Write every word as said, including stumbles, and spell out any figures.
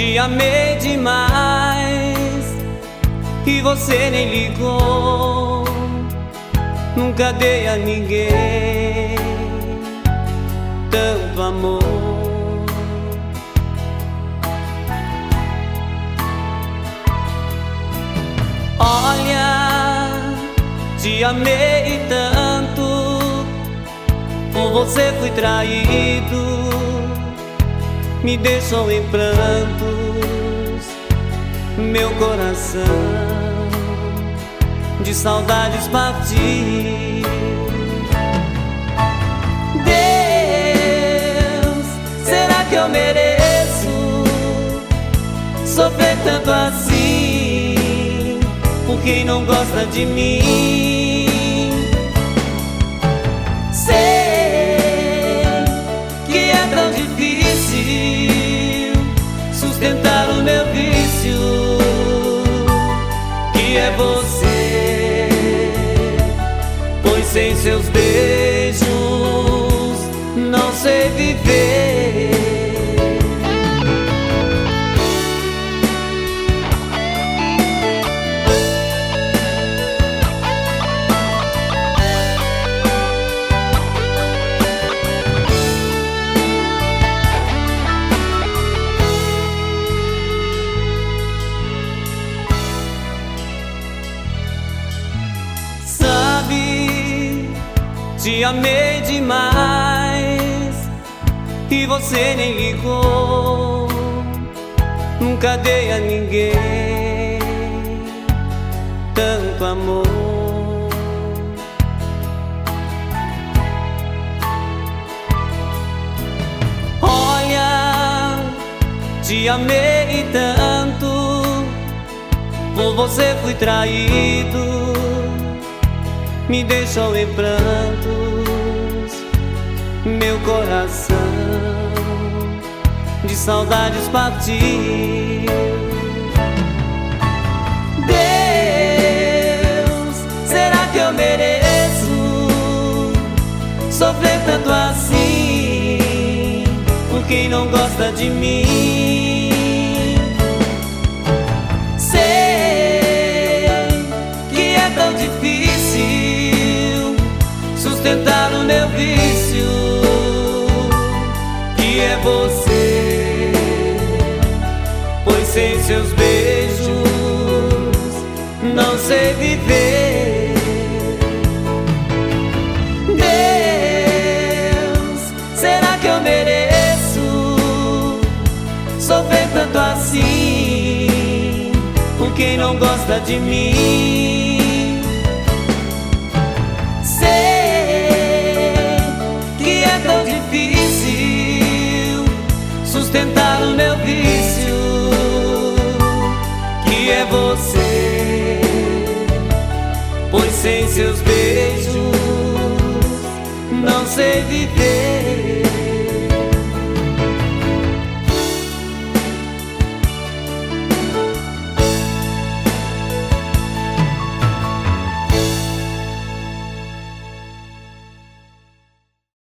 Te amei demais e você nem ligou. Nunca dei a ninguém tanto amor. Olha, te amei tanto, por você fui traído. Me deixou em prantos meu coração, de saudades partiu. Deus, será que eu mereço sofrer tanto assim por quem não gosta de mim? Sei que é tão difícil sustentar o meu vício, que é você, pois sem seus beijos não sei viver. Te amei demais e você nem ligou. Nunca dei a ninguém tanto amor. Olha, te amei tanto, por você fui traído. Me deixou em prantos meu coração, de saudades partiu. Deus, será que eu mereço sofrer tanto assim por quem não gosta de mim? Sei que é tão difícil sustentar o meu vício, que é você, pois sem seus beijos não sei viver. Deus, será que eu mereço sofrer tanto assim por quem não gosta de mim? Sustentar o meu vício, que é você, pois sem seus beijos não sei viver.